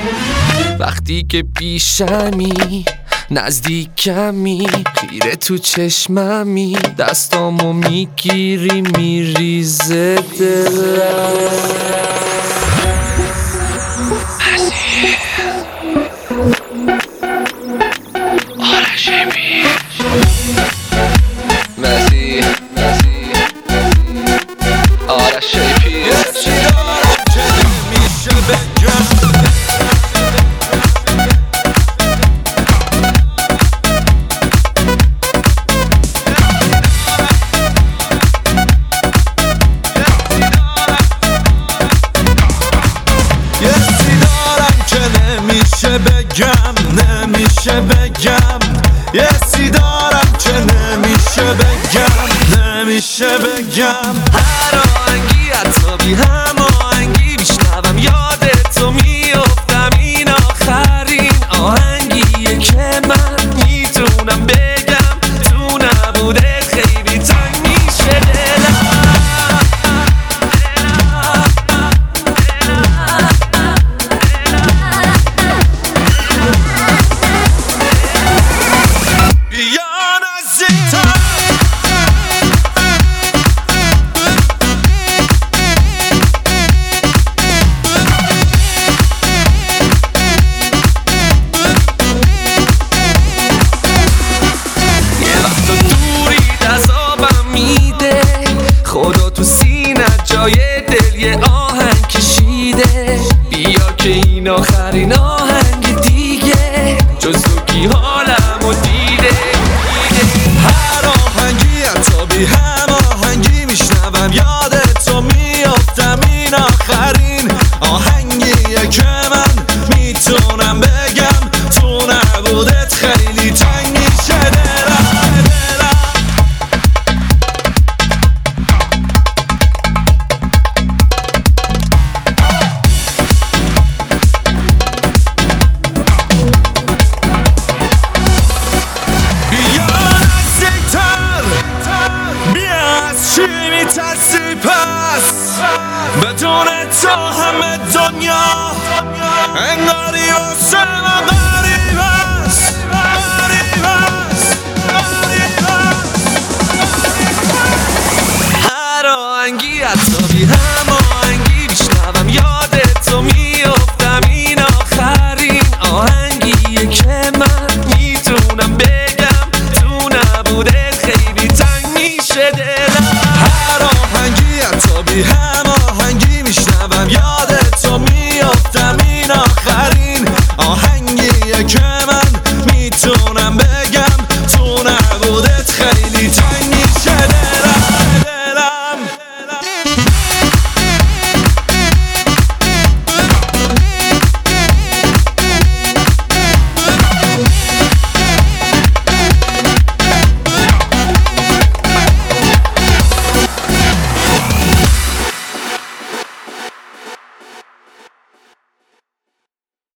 وقتی که پیشمی نزدیکمی خیره تو چشممی دستامو میگیری میریزه دلم مسی آرش شیپی نمیشه بگم یه سی دارم که نمیشه بگم هر آهنگی حتی بی هماهنگی میشنوم یادتو میافتم این آخرین آهنگیه که من میتونم بگم تو نبودت خیلی تنگ میشه دلم خدا تو سینه جای دل یه آهنگ کشیده بیا که این آخرین آهنگ دیگه جز تو کی حالمو دیده هر آهنگی حتی بی هماهنگی میشنوم یادتو میافتم این آخرین آهنگیه که من میتونم بگم تو نبودت خیلی تنگ میشه دلم میترسی پس بدون تو همه دنیا انگاری واسه من غریب است هر آهنگی حتی